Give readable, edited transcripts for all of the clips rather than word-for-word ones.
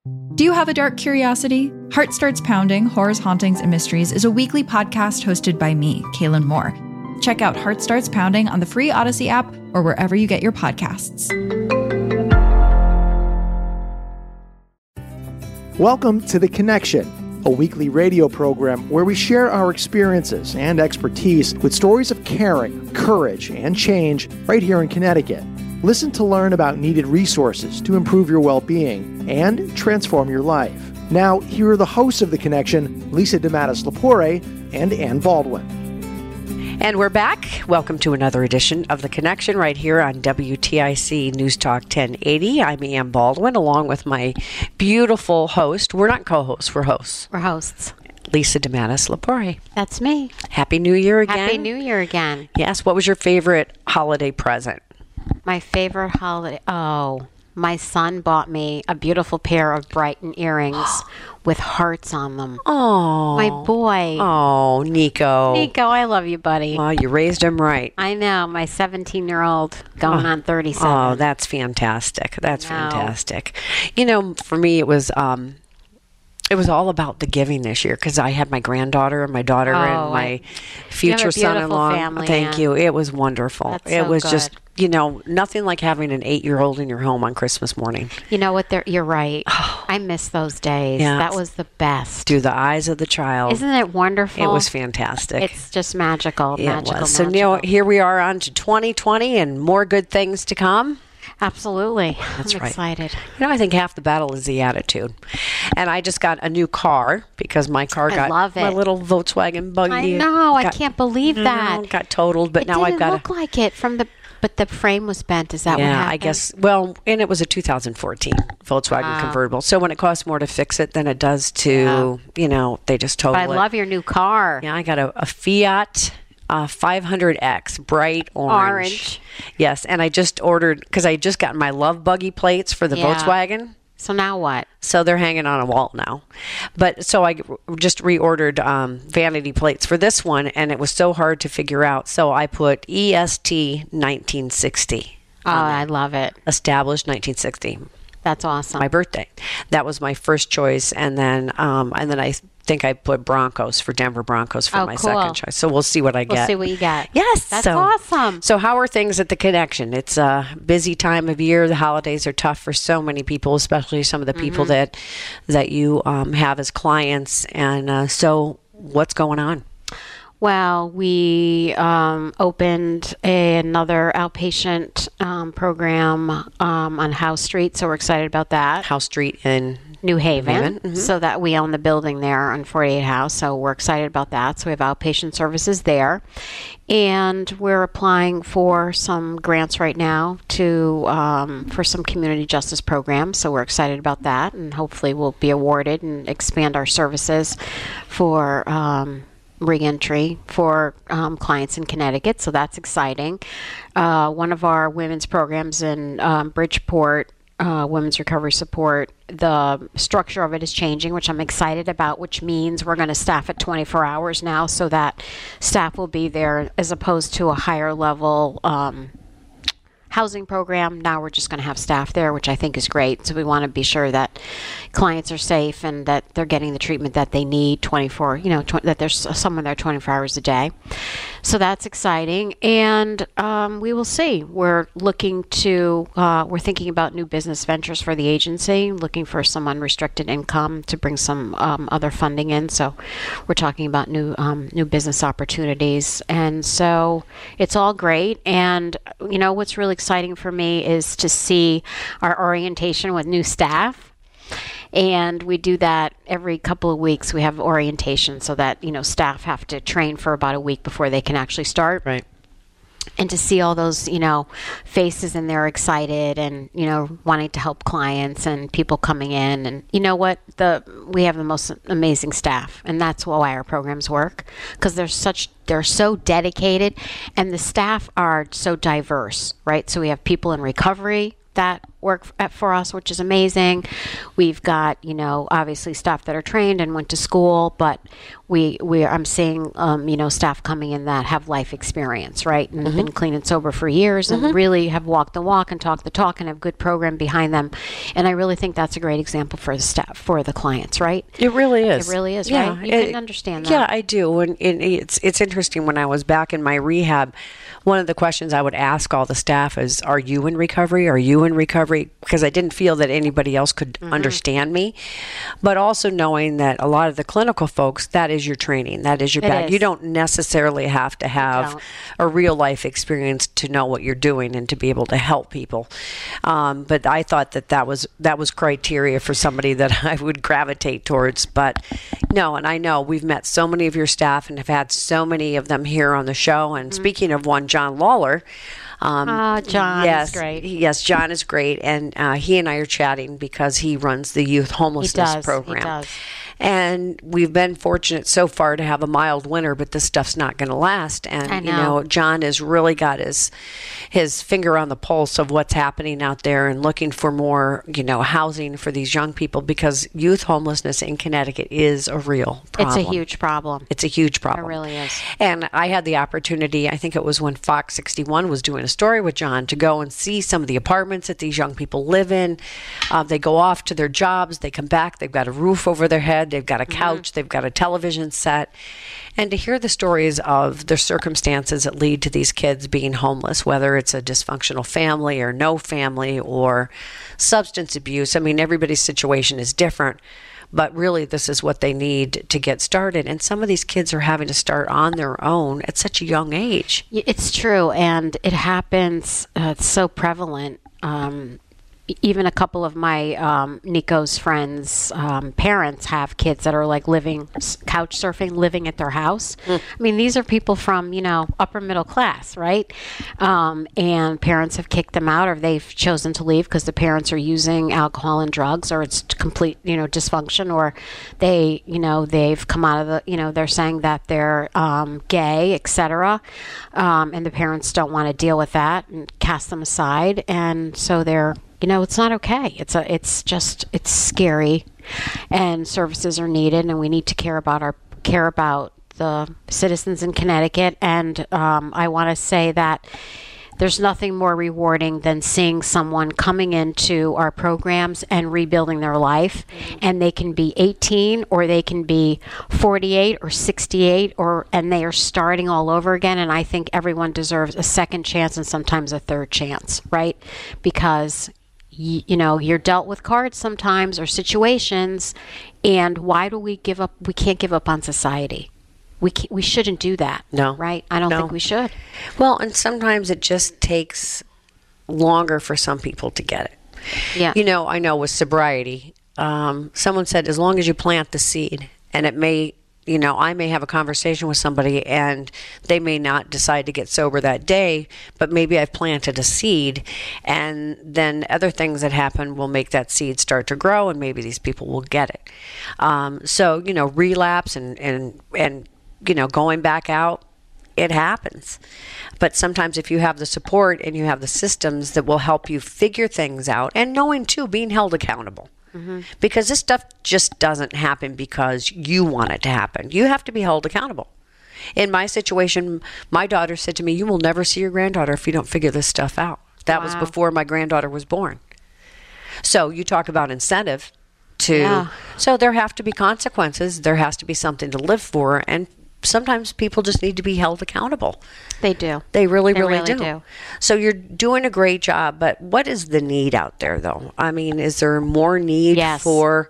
Do you have a dark curiosity? Heart Starts Pounding, Horrors, Hauntings, and Mysteries is a weekly podcast hosted by me, Kaylin Moore. Check out Heart Starts Pounding on the free Odyssey app or wherever you get your podcasts. Welcome to The Connection, a weekly radio program where we share our experiences and expertise with stories of caring, courage, and change right here in Connecticut. Listen to learn about needed resources to improve your well-being and transform your life. Now, here are the hosts of The Connection, Lisa DeMatteis-Lepore and Ann Baldwin. And we're back. Welcome to another edition of The Connection right here on WTIC News Talk 1080. I'm Ann Baldwin along with my beautiful host. We're not co-hosts, we're hosts. We're hosts. Lisa DeMatteis-Lepore. That's me. Happy New Year again. Happy New Year again. Yes. What was your favorite holiday present? My favorite holiday. Oh, my son bought me a beautiful pair of Brighton earrings with hearts on them. Oh. My boy. Oh, Nico. Nico, I love you, buddy. Well, you raised him right. I know. My 17-year-old going on 37. Oh, that's fantastic. That's fantastic. You know, for me, it was all about the giving this year because I had my granddaughter and my daughter and my future son-in-law. Family, Thank you. It was wonderful. That's it so was good. just, you know, nothing like having an 8-year-old in your home on Christmas morning. You know what? You're right. I miss those days. Yeah. That was the best. Through the eyes of the child. Isn't it wonderful? It was fantastic. It's just magical. It magical. was. So, you know, here we are on to 2020 and more good things to come. Absolutely. That's I'm right. excited. You know, I think half the battle is the attitude. And I just got a new car because my car love it. my little Volkswagen buggy. I know. I can't believe that. Got totaled, but it now I've got didn't look like it from the. But the frame was bent. Is that what happened? Yeah, I guess. Well, and it was a 2014 Volkswagen convertible. So when it costs more to fix it than it does to, you know, they just total it. But I love your new car. Yeah, I got a Fiat 500X, bright orange. Yes, and I just ordered, because I just got my Love Buggy plates for the Volkswagen. So now what? So they're hanging on a wall now. But so I just reordered vanity plates for this one, and it was so hard to figure out. So I put EST 1960. Oh, I love it. Established 1960. That's awesome. My birthday. That was my first choice, and then I think I put Broncos for Denver Broncos for my second choice. So we'll see what I get. We'll see what you get. Yes, that's awesome. So how are things at the Connection? It's a busy time of year. The holidays are tough for so many people, especially some of the people that you have as clients. And so what's going on? Well, we opened another outpatient program on House Street, so we're excited about that. House Street in New Haven. Mm-hmm. So that we own the building there on 48 House, so we're excited about that. So we have outpatient services there. And we're applying for some grants right now for some community justice programs, so we're excited about that, and hopefully we'll be awarded and expand our services for reentry for clients in Connecticut, so that's exciting. One of our women's programs in Bridgeport, Women's Recovery Support, the structure of it is changing, which I'm excited about, which means we're going to staff it 24 hours now, so that staff will be there as opposed to a higher level housing program. Now we're just going to have staff there, which I think is great. So we want to be sure that clients are safe and that they're getting the treatment that they need 24, that there's someone there 24 hours a day. So that's exciting. And we will see. We're we're thinking about new business ventures for the agency, looking for some unrestricted income to bring some other funding in. So we're talking about new business opportunities. And so it's all great. And, what's really exciting for me is to see our orientation with new staff. And we do that every couple of weeks. We have orientation so that, staff have to train for about a week before they can actually start. Right. And to see all those, faces and they're excited and, wanting to help clients and people coming in. And you know what? We have the most amazing staff, and that's why our programs work, because they're so dedicated, and the staff are so diverse, right? So we have people in recovery that work for us, which is amazing. We've got, obviously staff that are trained and went to school, but I'm seeing, staff coming in that have life experience, right? And been clean and sober for years and really have walked the walk and talked the talk and have good program behind them. And I really think that's a great example for the staff, for the clients, right? It really is. It really is, yeah, right? You can understand that. Yeah, I do. And it's interesting, when I was back in my rehab, one of the questions I would ask all the staff is, are you in recovery? Are you in recovery? Because I didn't feel that anybody else could understand me. But also knowing that a lot of the clinical folks, that is your training. That is your bag. You don't necessarily have to have a real life experience to know what you're doing and to be able to help people. But I thought that was criteria for somebody that I would gravitate towards. But no, and I know we've met so many of your staff and have had so many of them here on the show. And speaking of one, John Lawler. John is great. Yes, John is great. And he and I are chatting because he runs the youth homelessness program. He does. And we've been fortunate so far to have a mild winter, but this stuff's not going to last. And, John has really got his finger on the pulse of what's happening out there and looking for more, housing for these young people, because youth homelessness in Connecticut is a real problem. It's a huge problem. It's a huge problem. It really is. And I had the opportunity, I think it was when Fox 61 was doing a story with John, to go and see some of the apartments that these young people live in. They go off to their jobs, they come back, they've got a roof over their head, they've got a couch, they've got a television set. And to hear the stories of the circumstances that lead to these kids being homeless, whether it's a dysfunctional family or no family or substance abuse. I mean, everybody's situation is different, but really this is what they need to get started. And some of these kids are having to start on their own at such a young age. It's true, and it happens. It's so prevalent. Even a couple of my Nico's friends' parents have kids that are like couch surfing, living at their house. I mean, these are people from, upper middle class, right? And parents have kicked them out, or they've chosen to leave because the parents are using alcohol and drugs, or it's complete, dysfunction, or they've come out of the, they're saying that they're gay, etc. And the parents don't want to deal with that and cast them aside. And so they're, it's not okay. It's scary, and services are needed, and we need to care about the citizens in Connecticut. And I want to say that there's nothing more rewarding than seeing someone coming into our programs and rebuilding their life. And they can be 18, or they can be 48 or 68, and they are starting all over again. And I think everyone deserves a second chance and sometimes a third chance, right? Because you're dealt with cards sometimes, or situations, and why do we give up? We can't give up on society. We shouldn't do that. No. Right? I don't think we should. Well, and sometimes it just takes longer for some people to get it. Yeah. I know with sobriety, someone said, as long as you plant the seed, and it may, I may have a conversation with somebody and they may not decide to get sober that day, but maybe I've planted a seed, and then other things that happen will make that seed start to grow, and maybe these people will get it. So, relapse and going back out, it happens. But sometimes if you have the support and you have the systems that will help you figure things out, and knowing too, being held accountable. Because this stuff just doesn't happen because you want it to happen. You have to be held accountable. In my situation, my daughter said to me, you will never see your granddaughter if you don't figure this stuff out. That was before my granddaughter was born. So you talk about incentive so there have to be consequences. There has to be something to live for, and sometimes people just need to be held accountable. They do. They really do. So you're doing a great job, but what is the need out there, though? I mean, is there more need for...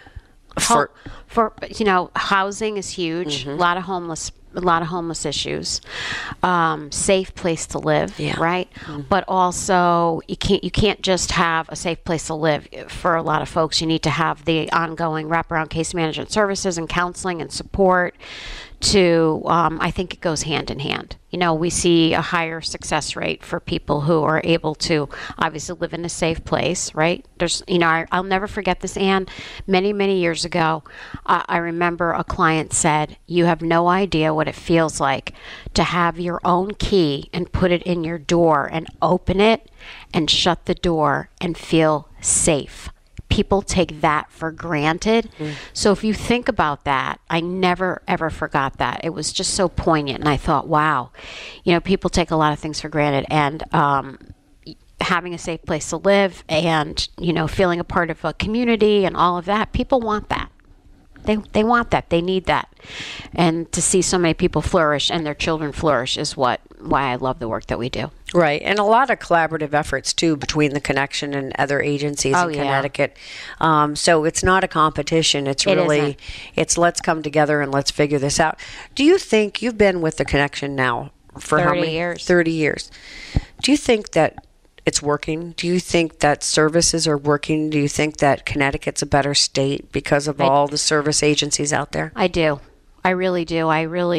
housing is huge. A lot of homeless issues. Safe place to live, right? But also you can't just have a safe place to live. For a lot of folks, you need to have the ongoing wraparound case management services and counseling and support. I think it goes hand in hand. We see a higher success rate for people who are able to obviously live in a safe place, right? There's, I'll never forget this, Anne. Many, many years ago, I remember a client said, you have no idea what it feels like to have your own key and put it in your door and open it and shut the door and feel safe. People take that for granted. So if you think about that, I never, ever forgot that. It was just so poignant. And I thought, wow, people take a lot of things for granted. And having a safe place to live and, feeling a part of a community and all of that, people want that. They want that. They need that. And to see so many people flourish and their children flourish is why I love the work that we do. Right. And a lot of collaborative efforts, too, between the Connection and other agencies in Connecticut. So it's not a competition. It's really, it's let's come together and let's figure this out. Do you think you've been with the Connection now for 30 how many years? 30 years. Do you think that it's working? Do you think that services are working? Do you think that Connecticut's a better state because of all the service agencies out there? I do. I really do.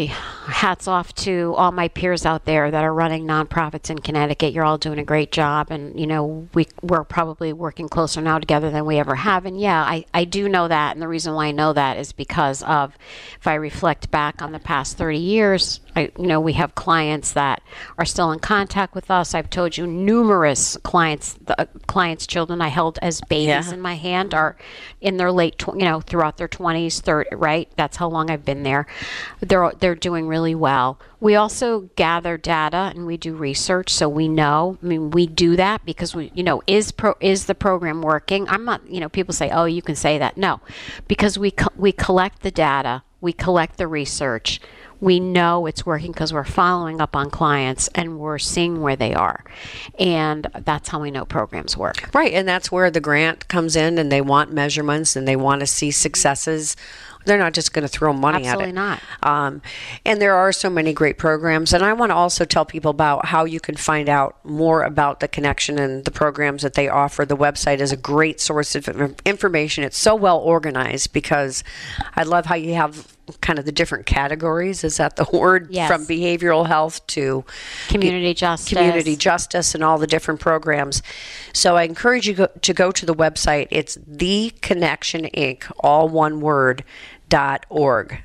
Hats off to all my peers out there that are running nonprofits in Connecticut. You're all doing a great job. And, we're probably working closer now together than we ever have. And yeah, I do know that. And the reason why I know that is because of, if I reflect back on the past 30 years, we have clients that are still in contact with us. I've told you numerous clients, children I held as babies in my hand are in their late, throughout their 20s, 30, right? That's how long I've been there. They're doing really well. We also gather data and we do research, so we know. I mean, we do that because we, is the program working? I'm not, people say, oh, you can say that. No, because we collect the data, we collect the research. We know it's working because we're following up on clients and we're seeing where they are. And that's how we know programs work. Right, and that's where the grant comes in, and they want measurements and they want to see successes. They're not just going to throw money at it. Absolutely not. And there are so many great programs. And I want to also tell people about how you can find out more about the Connection and the programs that they offer. The website is a great source of information. It's so well organized because I love how you have kind of the different categories. Is that the word? Yes. From behavioral health to community justice and all the different programs. So I encourage you to go to the website. It's The Connection Inc., all one word, .org,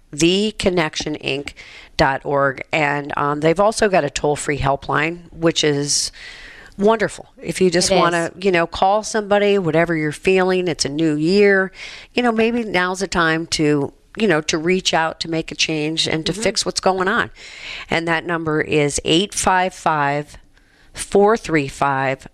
theconnectioninc.org. And they've also got a toll-free helpline, which is wonderful. If you just want to, call somebody, whatever you're feeling, it's a new year, maybe now's the time to reach out, to make a change and to fix what's going on. And that number is 855-435-7955,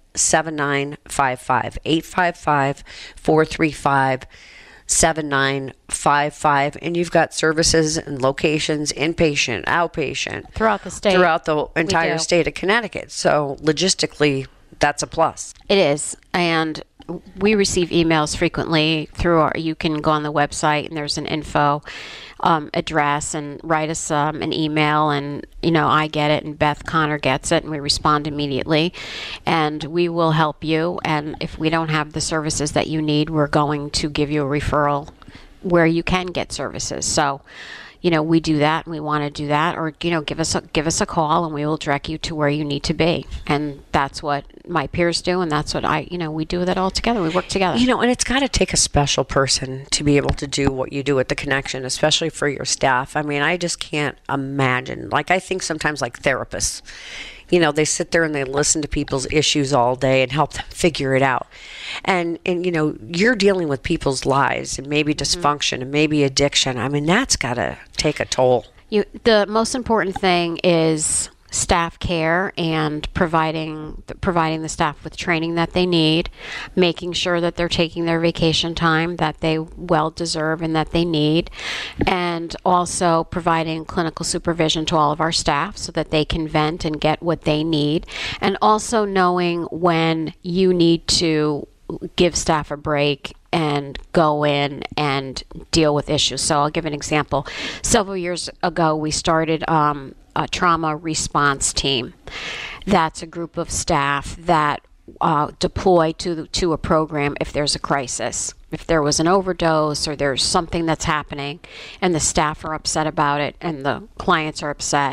855-435-7955. And you've got services and locations, inpatient, outpatient. Throughout the state. Throughout the entire state of Connecticut. So logistically, that's a plus. It is. And we receive emails frequently you can go on the website and there's an info address and write us an email, and I get it and Beth Connor gets it and we respond immediately, and we will help you. And if we don't have the services that you need, we're going to give you a referral where you can get services. So we do that and we want to do that, or give us a call and we will direct you to where you need to be. And that's what my peers do, and that's what we do that all together. We work together. And it's got to take a special person to be able to do what you do at the Connection, especially for your staff. I mean, I just can't imagine. Like, I think sometimes like therapists, they sit there and they listen to people's issues all day and help them figure it out. And you're dealing with people's lives and maybe dysfunction and maybe addiction. I mean, that's got to take a toll. The most important thing is staff care and providing the staff with training that they need, making sure that they're taking their vacation time that they well deserve and that they need, and also providing clinical supervision to all of our staff so that they can vent and get what they need, and also knowing when you need to give staff a break and go in and deal with issues. So I'll give an example. Several years ago, we started a trauma response team. That's a group of staff that deploy to a program if there's a crisis. If there was an overdose or there's something that's happening and the staff are upset about it and the clients are upset,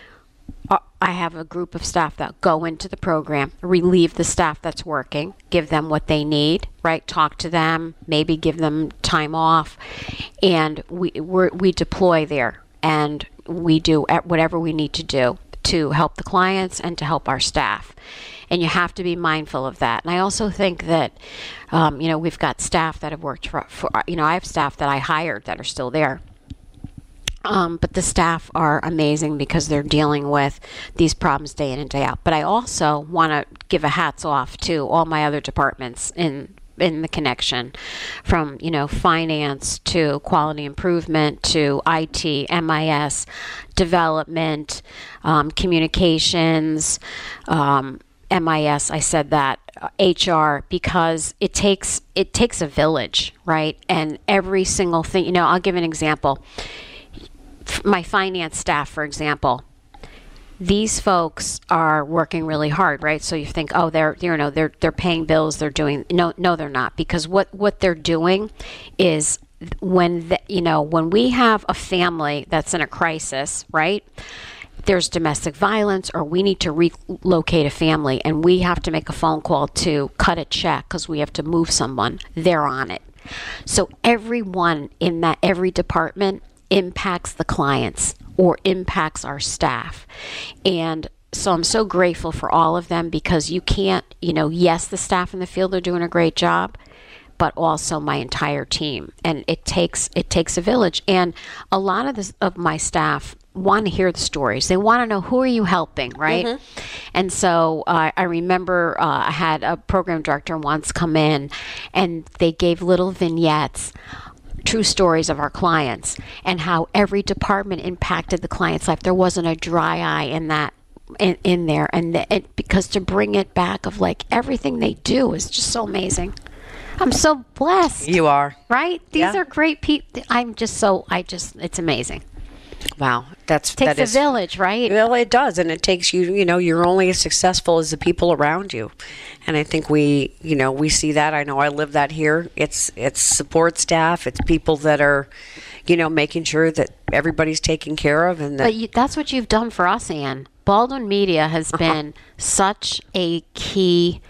I have a group of staff that go into the program, relieve the staff that's working, give them what they need, right? Talk to them, maybe give them time off, and we deploy there, and we do whatever we need to do to help the clients and to help our staff. And you have to be mindful of that. And I also think that, we've got staff that have worked for I have staff that I hired that are still there. But the staff are amazing because they're dealing with these problems day in and day out. But I also want to give a hats off to all my other departments in the connection, from finance to quality improvement to IT, MIS, development, communications, MIS, I said that, HR, because it takes a village, right? And every single thing, I'll give an example. My finance staff, for example, these folks are working really hard, right? So you think, oh, they're paying bills, they're doing, no, they're not, because what they're doing is when we have a family that's in a crisis, right? There's domestic violence, or we need to relocate a family and we have to make a phone call to cut a check because we have to move someone, they're on it. So everyone in every department impacts the clients or impacts our staff. And so I'm so grateful for all of them, because you can't, yes, the staff in the field are doing a great job, but also my entire team. And it takes a village. And a lot of my staff want to hear the stories. They want to know, who are you helping, right? Mm-hmm. And so I remember I had a program director once come in, and they gave little vignettes, true stories of our clients, and how every department impacted the client's life. There wasn't a dry eye in that. In there, and because to bring it back of like everything they do is just so amazing. I'm so blessed. You are. Right? These are great people. It's amazing. Wow. Takes a village, right? Well, it does. And it takes you're only as successful as the people around you. And I think we see that. I know I live that here. It's support staff. It's people that are, making sure that everybody's taken care of. And that's what you've done for us, Ann. Baldwin Media has been such a key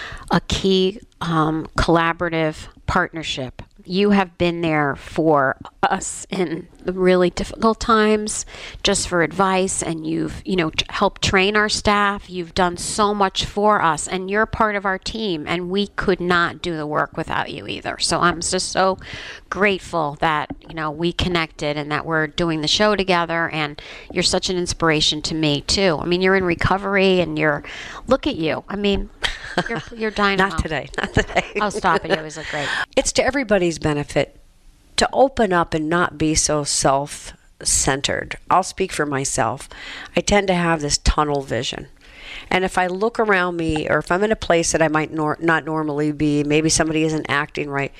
collaborative partnership. You have been there for us in the really difficult times, just for advice, and you've, helped train our staff. You've done so much for us, and you're part of our team, and we could not do the work without you either. So I'm just so grateful that, we connected and that we're doing the show together, and you're such an inspiration to me, too. I mean, you're in recovery, and look at you. I mean, you're dynamo. Not today. Oh, stop it. It was great. It's to everybody's benefit to open up and not be so self-centered. I'll speak for myself. I tend to have this tunnel vision. And if I look around me, or if I'm in a place that I might not normally be, maybe somebody isn't acting right,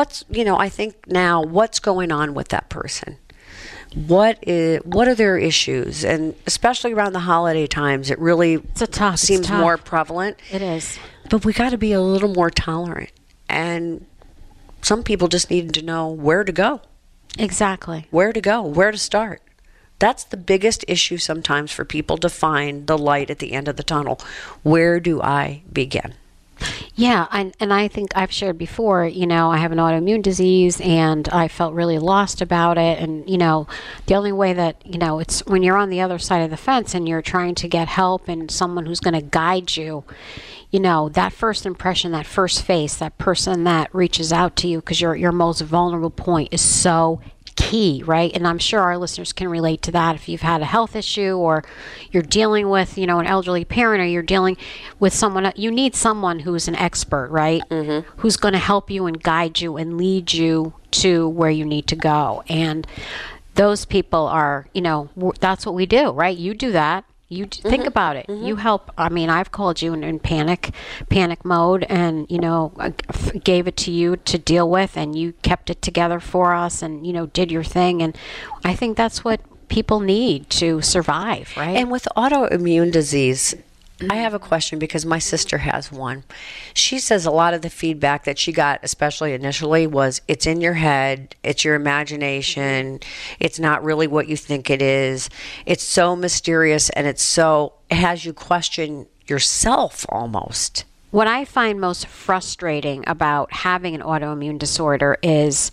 I think now, what's going on with that person? What are their issues? And especially around the holiday times, it really seems more prevalent. It is. But we got to be a little more tolerant. And some people just need to know where to go. Exactly. Where to go, where to start. That's the biggest issue sometimes for people, to find the light at the end of the tunnel. Where do I begin? Yeah, and I think I've shared before, I have an autoimmune disease, and I felt really lost about it. And, the only way that, it's when you're on the other side of the fence and you're trying to get help and someone who's going to guide you, that first impression, that first face, that person that reaches out to you because your most vulnerable point is so key, right? And I'm sure our listeners can relate to that. If you've had a health issue, or you're dealing with, an elderly parent, or you're dealing with someone, you need someone who's an expert, right? Mm-hmm. Who's going to help you and guide you and lead you to where you need to go. And those people are, that's what we do, right? You do that. You think about it. Mm-hmm. You help. I mean, I've called you in panic mode, and I gave it to you to deal with, and you kept it together for us, and did your thing. And I think that's what people need to survive, right? And with autoimmune disease, I have a question, because my sister has one. She says a lot of the feedback that she got, especially initially, was it's in your head, it's your imagination, it's not really what you think it is. It's so mysterious, and it has you question yourself almost. What I find most frustrating about having an autoimmune disorder is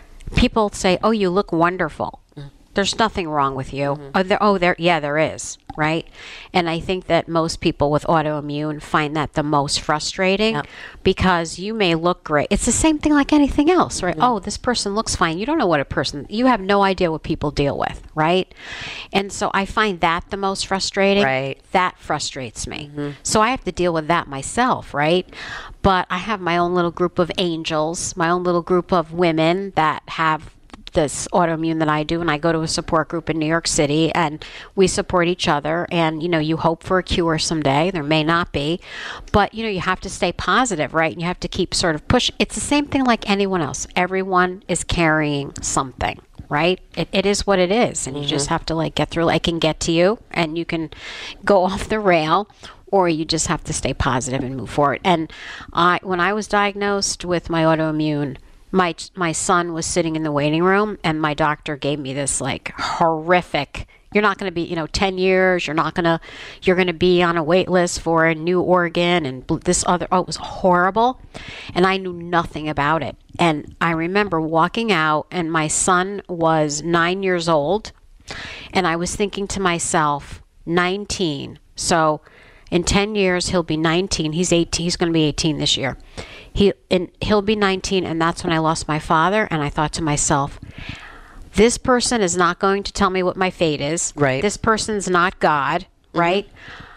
people say, "Oh, you look wonderful. There's nothing wrong with you." Mm-hmm. There is. right? And I think that most people with autoimmune find that the most frustrating because you may look great. It's the same thing like anything else, right? Oh, this person looks fine. You don't know what you have no idea what people deal with, right? And so I find that the most frustrating. Right. That frustrates me. So I have to deal with that myself, right? But I have my own little group of angels, my own little group of women that have this autoimmune that I do, and I go to a support group in New York City, and we support each other. And you hope for a cure someday. There may not be, but you have to stay positive, right? And you have to keep sort of pushing. It's the same thing like anyone else. Everyone is carrying something, right? It is what it is, and you just have to like get through. It can get to you, and you can go off the rail, or you just have to stay positive and move forward. And when I was diagnosed with my autoimmune, my son was sitting in the waiting room, and my doctor gave me this like horrific, you're not going to be, 10 years, you're going to be on a wait list for a new organ and this other, it was horrible. And I knew nothing about it. And I remember walking out, and my son was 9 years old, and I was thinking to myself, 19. So in 10 years, he'll be 19. He's 18. He's going to be 18 this year. He'll be 19, and that's when I lost my father. And I thought to myself, this person is not going to tell me what my fate is. Right. This person's not God, right?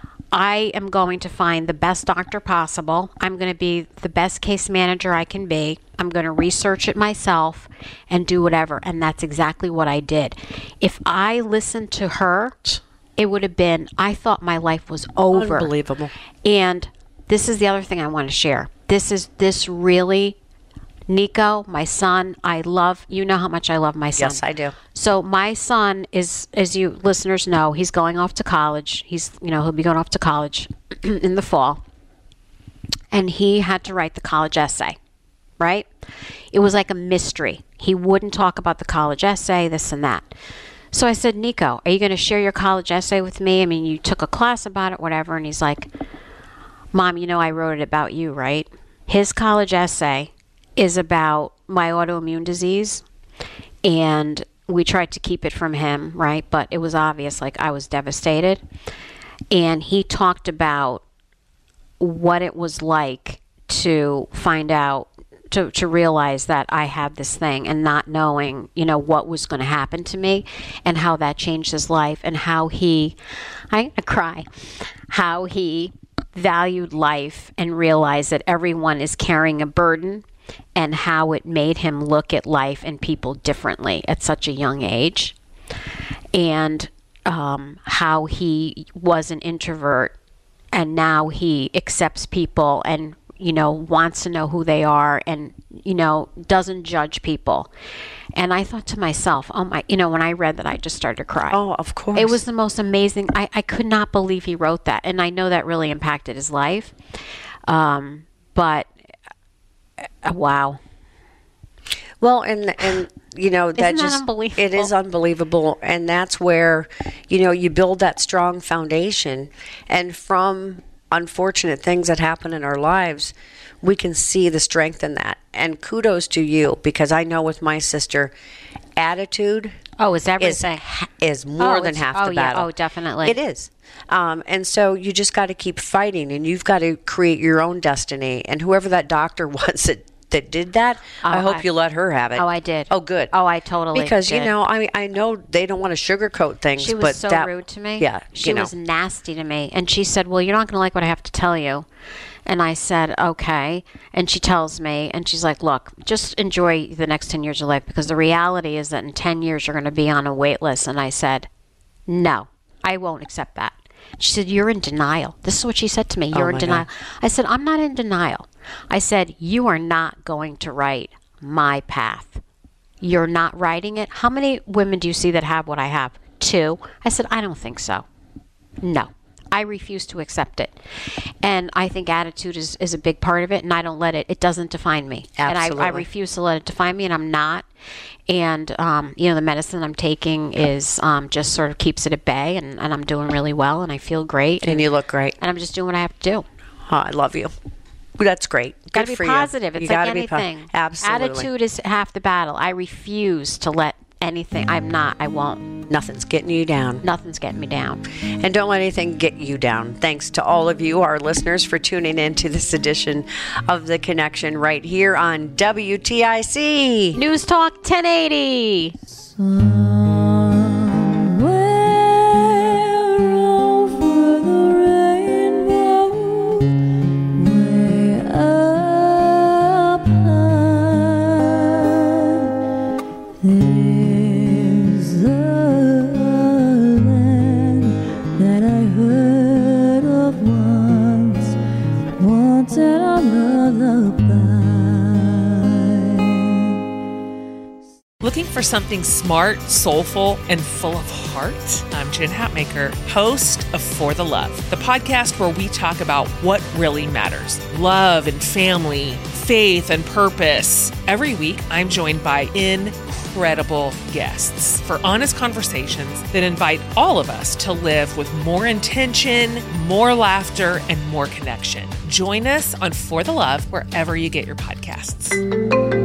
I am going to find the best doctor possible. I'm going to be the best case manager I can be. I'm going to research it myself and do whatever. And that's exactly what I did. If I listened to her, it would have been, I thought my life was over. Unbelievable. And this is the other thing I want to share. This really, Nico, my son, you know how much I love my son. Yes, I do. So my son is, as you listeners know, he's going off to college. He'll be going off to college in the fall. And he had to write the college essay, right? It was like a mystery. He wouldn't talk about the college essay, this and that. So I said, Nico, are you going to share your college essay with me? I mean, you took a class about it, whatever. And he's like, Mom, I wrote it about you, right? His college essay is about my autoimmune disease, and we tried to keep it from him, right? But it was obvious, like I was devastated. And he talked about what it was like to find out, to realize that I had this thing, and not knowing, what was going to happen to me, and how that changed his life, and how I'm going to cry, how he valued life and realized that everyone is carrying a burden, and how it made him look at life and people differently at such a young age, and how he was an introvert, and now he accepts people and wants to know who they are, and doesn't judge people. And I thought to myself, oh my, when I read that, I just started to cry. Oh, of course. It was the most amazing. I could not believe he wrote that. And I know that really impacted his life. But wow. Well, and that just, unbelievable? It is unbelievable. And that's where, you build that strong foundation. And from unfortunate things that happen in our lives, we can see the strength in that. And kudos to you, because I know with my sister, attitude is everything. Is more than half the battle. Yeah. Oh, definitely. It is. And so you just got to keep fighting, and you've got to create your own destiny. And whoever that doctor was that did that, I hope you let her have it. Oh, I did. Oh, good. Oh, I totally because did. I know they don't want to sugarcoat things. She was so rude to me. Yeah, she was nasty to me, and she said, "Well, you're not going to like what I have to tell you." And I said, "Okay." And she tells me, and she's like, "Look, just enjoy the next 10 years of life, because the reality is that in 10 years you're going to be on a wait list." And I said, "No, I won't accept that." She said, "You're in denial." This is what she said to me. "You're in denial." God. I said, "I'm not in denial." I said, "You are not going to write my path. You're not writing it. How many women do you see that have what I have? 2. I said, "I don't think so." No. I refuse to accept it. And I think attitude is a big part of it, and I don't let it. It doesn't define me. Absolutely. And I refuse to let it define me, and I'm not. And, the medicine I'm taking is just sort of keeps it at bay, and I'm doing really well, and I feel great. And you look great. And I'm just doing what I have to do. Oh, I love you. That's great. Got to be positive. It's like anything. Absolutely. Attitude is half the battle. I refuse to let anything. I won't. Nothing's getting you down. Nothing's getting me down. And don't let anything get you down. Thanks to all of you, our listeners, for tuning in to this edition of The Connection right here on WTIC. News Talk 1080. Looking for something smart, soulful, and full of heart? I'm Jen Hatmaker, host of For the Love, the podcast where we talk about what really matters: love and family, faith and purpose. Every week, I'm joined by incredible guests for honest conversations that invite all of us to live with more intention, more laughter, and more connection. Join us on For the Love wherever you get your podcasts.